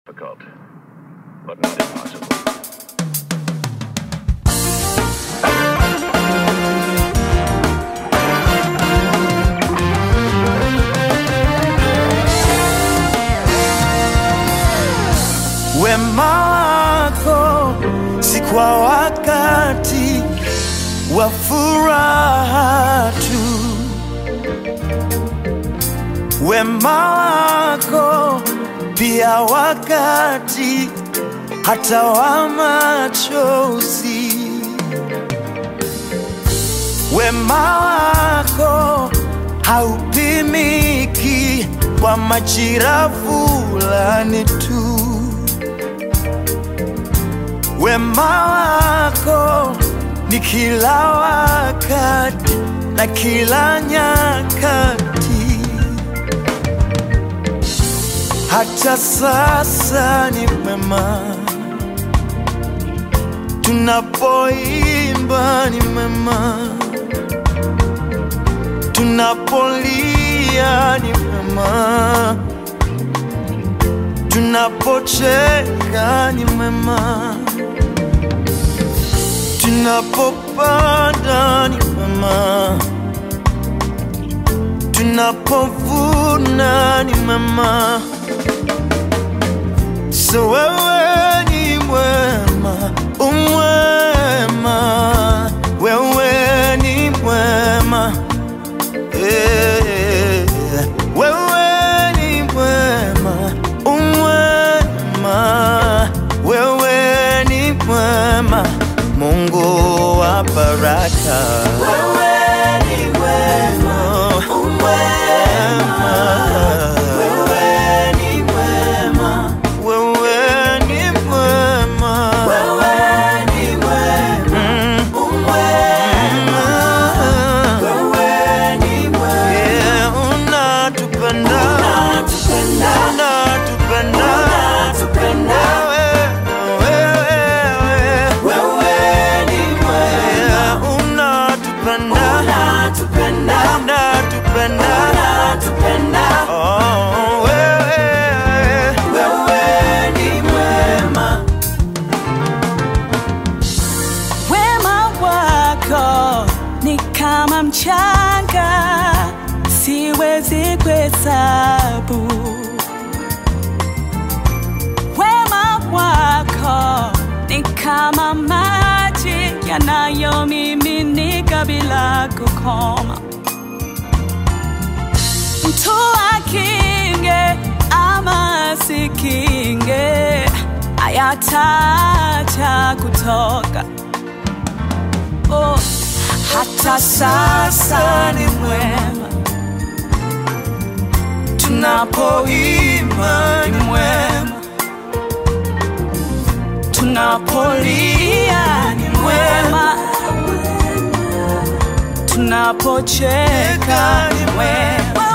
Difficult, but not impossible. Wema wako si kwa wakati wa furaha tu. Wema wako pia wakati hata wa machozi. Wema wako haupimiki kwa majira fulani tu. Wema wako ni kila wakati na kila nyakati. Hata sasa ni mema, tunapoimba ni mema, tunapolia ni mema, tunapocheka ni mema, tunapopanda ni mema, tunapovuna ni mema. So wewe ni mwema, umwema, wewe ni mwema, wewe ni mwema, umwema, wewe ni mwema, Mungu wa baraka. Wewe ni mwema, umwema, wewe ni mwema, wewe ni mwema, wewe ni mwema, umwema, wewe ni mwema. Yeah, unatupenda, unatupenda, unatupenda, unatupenda. Kama mchanga siwezi kuhesabu. Wema wako ni kama maji yanayomiminika bila kukoma. Mtu akinge ama asikinge, hayataacha kutoka. Oh, hata sasa ni mwema, tunapoimba ni mwema, tunapolia ni mwema, tunapocheka ni mwema.